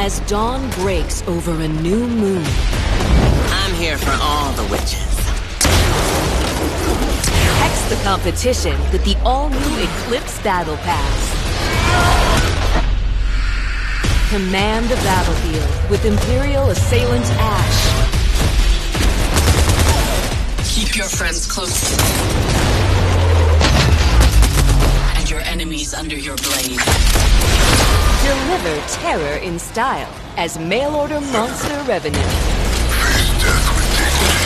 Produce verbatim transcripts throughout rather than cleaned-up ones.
As dawn breaks over a new moon. I'm here for all the witches. Hex the competition with the all-new Eclipse Battle Pass. Command the battlefield with Imperial Assailant Ash. Keep your friends close. And your enemies under your blade. Deliver terror in style as mail-order monster revenue. Face death with dignity.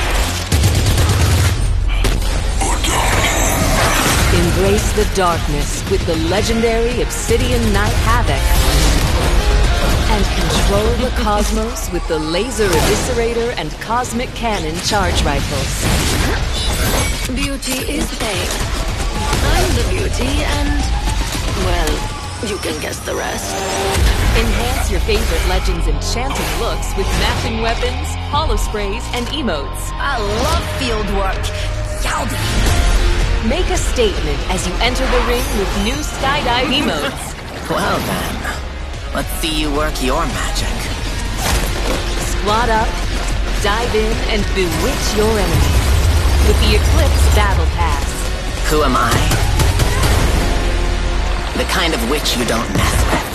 Or die. Embrace the darkness with the legendary Obsidian Knight Havoc. And control the cosmos with the Laser Eviscerator and Cosmic Cannon charge rifles. Beauty is fake. I'm the beauty and, well, you can guess the rest. Enhance your favorite Legends enchanting looks with matching weapons, holo sprays, and emotes. I love field work. Yowdy! Make a statement as you enter the ring with new skydive emotes. Well then, let's see you work your magic. Squad up, dive in, and bewitch your enemies with the Eclipse Battle Pass. Who am I? The kind of witch you don't mess with.